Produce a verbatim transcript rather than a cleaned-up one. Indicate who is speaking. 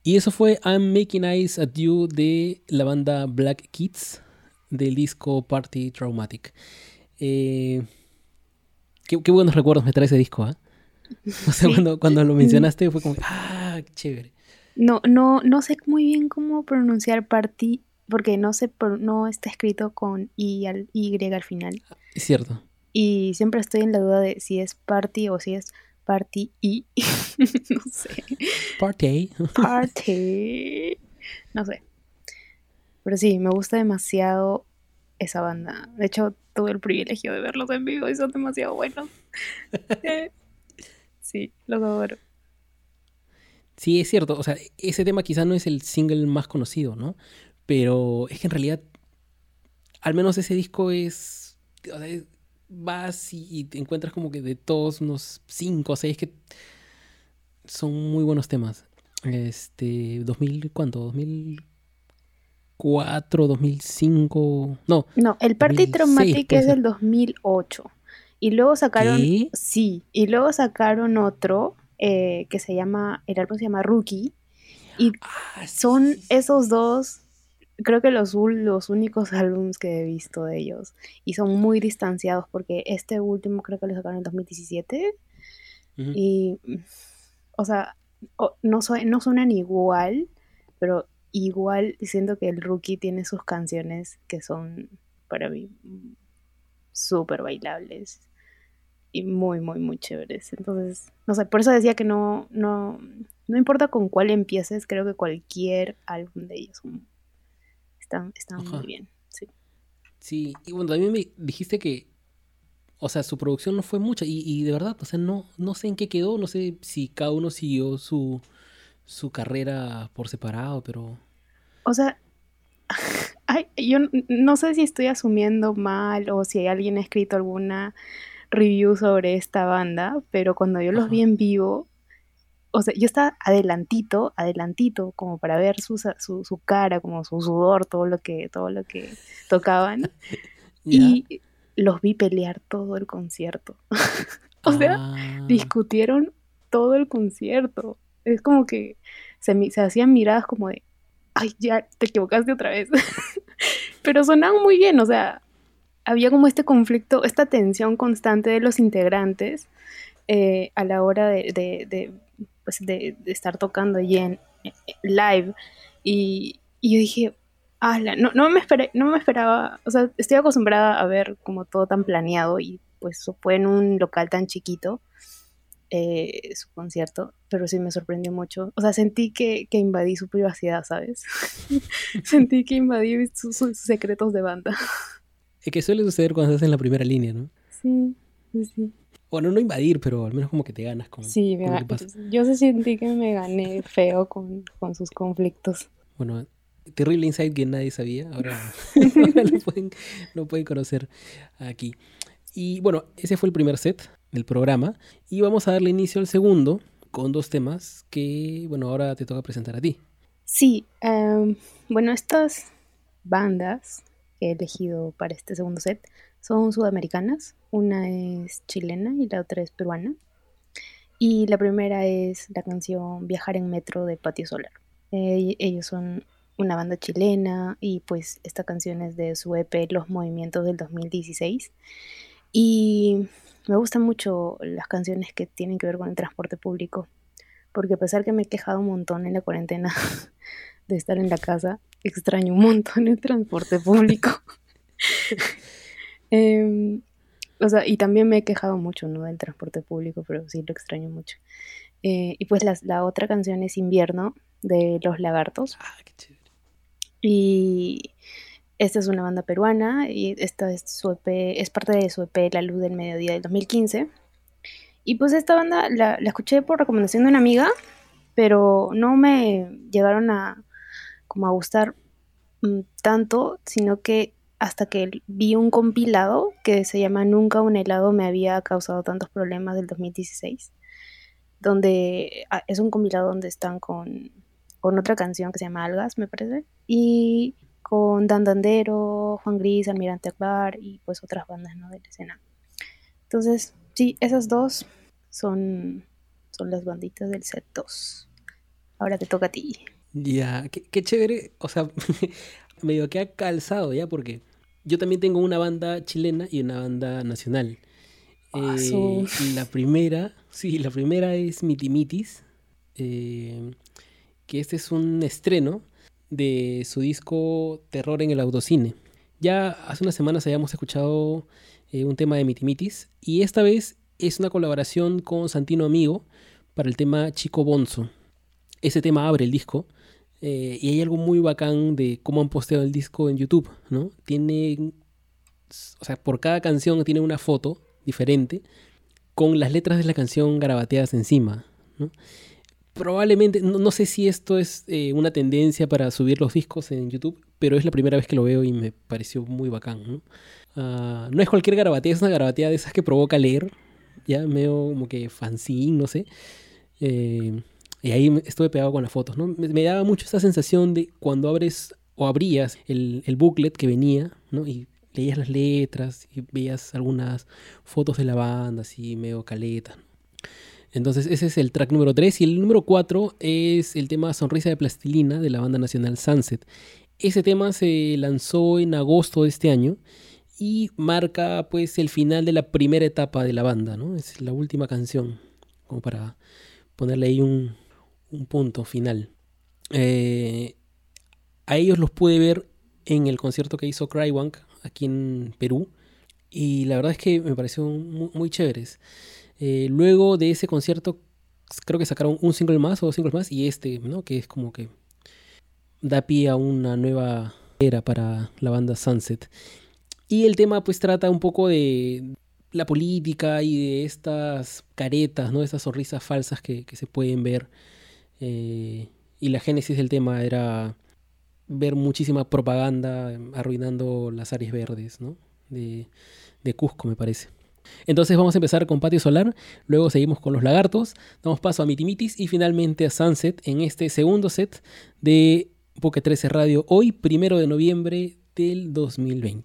Speaker 1: Y eso fue I'm Making Eyes at You de la banda Black Kids del disco Party Traumatic. Eh, qué, qué buenos recuerdos me trae ese disco, ¿ah? O sea,
Speaker 2: Sí.
Speaker 1: cuando, cuando lo
Speaker 2: Mm,
Speaker 1: mencionaste fue como, ah, qué chévere.
Speaker 2: No, no, no sé muy bien cómo pronunciar party, porque no sé, pro- no está escrito con I al Y al final.
Speaker 1: Es cierto.
Speaker 2: Y siempre estoy en la duda de si es party o si es party y no sé.
Speaker 1: Party.
Speaker 2: Party. No sé. Pero sí, me gusta demasiado esa banda. De hecho, tuve el privilegio de verlos en vivo y son demasiado buenos. Eh, sí, los adoro.
Speaker 1: Sí, es cierto. O sea, ese tema quizás no es el single más conocido, ¿no? Pero es que en realidad, al menos ese disco es. O sea, es- vas y, y te encuentras como que de todos unos cinco o seis que son muy buenos temas. Este, dos mil, ¿cuánto? dos mil cuatro, dos mil cinco, no,
Speaker 2: No, el
Speaker 1: dos
Speaker 2: Party
Speaker 1: mil seis
Speaker 2: Traumatic
Speaker 1: puede
Speaker 2: es
Speaker 1: ser.
Speaker 2: del dos mil ocho. Y luego sacaron,
Speaker 1: ¿Qué?
Speaker 2: sí, y luego sacaron otro eh, que se llama, el álbum se llama Rookie. Y
Speaker 1: Ah, sí, sí,
Speaker 2: son
Speaker 1: sí, sí.
Speaker 2: esos dos, creo que los, ul- los únicos álbums que he visto de ellos. Y son muy distanciados porque este último creo que lo sacaron en dos mil diecisiete.
Speaker 1: Ujú.
Speaker 2: Y, mm, o sea, o- no, sue- no suenan igual, pero igual siento que el Rookie tiene sus canciones que son para mí mm, súper bailables y muy, muy, muy chéveres. Entonces, no sé, por eso decía que no, no, no importa con cuál empieces, creo que cualquier álbum de ellos son- están, están muy
Speaker 1: Ajá.
Speaker 2: bien. Sí.
Speaker 1: Sí, y bueno, también me dijiste que, o sea, su producción no fue mucha y, y de verdad, o sea, no, no sé en qué quedó, no sé si cada uno siguió su, su carrera por separado, pero...
Speaker 2: O sea, ay, yo n- no sé si estoy asumiendo mal o si alguien ha escrito alguna review sobre esta banda, pero cuando yo los vi
Speaker 1: Ajá.
Speaker 2: en vivo, o sea, yo estaba adelantito, adelantito, como para ver su, sa- su, su cara, como su sudor, todo lo que, todo lo que tocaban,
Speaker 1: ¿Ya?
Speaker 2: y los vi pelear todo el concierto. O sea,
Speaker 1: Ah,
Speaker 2: discutieron todo el concierto. Es como que se, mi- se hacían miradas como de, ay, ya te equivocaste otra vez. Pero sonaban muy bien, o sea, había como este conflicto, esta tensión constante de los integrantes eh, a la hora de, de, de, pues de, de estar tocando allí en, en live. Y, y yo dije, ala, no, no, me esperé, no me esperaba, o sea, estoy acostumbrada a ver como todo tan planeado y pues fue en un local tan chiquito eh, su concierto, pero sí me sorprendió mucho. O sea, sentí que, que invadí su privacidad, ¿sabes? Sentí que invadí sus, sus secretos de banda.
Speaker 1: es que suele suceder cuando estás en la primera línea, ¿no?
Speaker 2: Sí, sí, sí.
Speaker 1: Bueno, no invadir, pero al menos como que te ganas con,
Speaker 2: Sí, me
Speaker 1: con lo
Speaker 2: ga-
Speaker 1: que pasa.
Speaker 2: yo se sentí que me gané feo con, con sus conflictos.
Speaker 1: Bueno, terrible insight que nadie sabía, ahora, ahora lo pueden, lo pueden conocer aquí. Y bueno, ese fue el primer set del programa y vamos a darle inicio al segundo con dos temas que, bueno, ahora te toca presentar a ti.
Speaker 2: Sí, em, bueno, estas bandas que he elegido para este segundo set son sudamericanas. Una es chilena y la otra es peruana. Y la primera es la canción Viajar en Metro de Patio Solar. Eh, ellos son una banda chilena y pues esta canción es de su E P Los Movimientos del dos mil dieciséis. Y me gustan mucho las canciones que tienen que ver con el transporte público, porque a pesar que me he quejado un montón en la cuarentena de estar en la casa, extraño un montón el transporte público. Eh, o sea, y también me he quejado mucho, ¿no? Del transporte público, pero sí lo extraño mucho. Eh, y pues las- la otra canción es Invierno de Los Lagartos.
Speaker 1: Ah, qué chévere.
Speaker 2: Y esta es una banda peruana y esta es, su E P, es parte de su E P La Luz del Mediodía del dos mil quince. Y pues esta banda la, la escuché por recomendación de una amiga, pero no me llegaron a como a gustar mm, tanto, sino que hasta que vi un compilado que se llama Nunca un helado me había causado tantos problemas del dos mil dieciséis, donde ah, es un compilado donde están con, con otra canción que se llama Algas, me parece, y con Dan Dandero, Juan Gris, Almirante Akbar y pues otras bandas, ¿no? De la escena. Entonces, sí, esas dos son, son las banditas del set dos. Ahora te toca a ti.
Speaker 1: Ya, qué, qué chévere. O sea, medio que ha calzado ya, porque yo también tengo una banda chilena y una banda nacional.
Speaker 2: Ah, su...
Speaker 1: Eh, la primera, sí, la primera es Mitimitis, eh, que este es un estreno de su disco Terror en el Autocine. Ya hace unas semanas habíamos escuchado eh, un tema de Mitimitis y esta vez es una colaboración con Santino Amigo para el tema Chico Bonzo. Ese tema abre el disco eh, y hay algo muy bacán de cómo han posteado el disco en YouTube, ¿no? Tiene, o sea, por cada canción tiene una foto diferente con las letras de la canción garabateadas encima, ¿no? Probablemente, no, no sé si esto es eh, una tendencia para subir los discos en YouTube, pero es la primera vez que lo veo y me pareció muy bacán, ¿no? Ah, no es cualquier garabatea, es una garabatea de esas que provoca leer, ya medio como que fanzine, no sé. Eh, y ahí me- estuve pegado con las fotos, ¿no? Me, me daba mucho esa sensación de cuando abres o abrías el, el booklet que venía, ¿no? Y leías las letras y veías algunas fotos de la banda, así medio caleta. Entonces ese es el track número tres y el número cuatro es el tema Sonrisa de Plastilina de la banda nacional Sunset. Ese tema se lanzó en agosto de este año y marca pues el final de la primera etapa de la banda, ¿no? Es la última canción, como para ponerle ahí un, un punto final. Eh, a ellos los pude ver en el concierto que hizo Crywank aquí en Perú y la verdad es que me pareció muy, muy chéveres. Eh, luego de ese concierto, creo que sacaron un single más o dos singles más y este, ¿no? Que es como que da pie a una nueva era para la banda Sunset. Y el tema pues trata un poco de la política y de estas caretas, ¿no? Estas sonrisas falsas que, que se pueden ver. Eh, y la génesis del tema era ver muchísima propaganda eh, arruinando las áreas verdes, ¿no? De, de Cusco, me parece. Entonces vamos a empezar con Patio Solar, luego seguimos con Los Lagartos, damos paso a Mitimitis y finalmente a Sunset en este segundo set de Poke trece Radio, hoy primero de noviembre del dos mil veinte.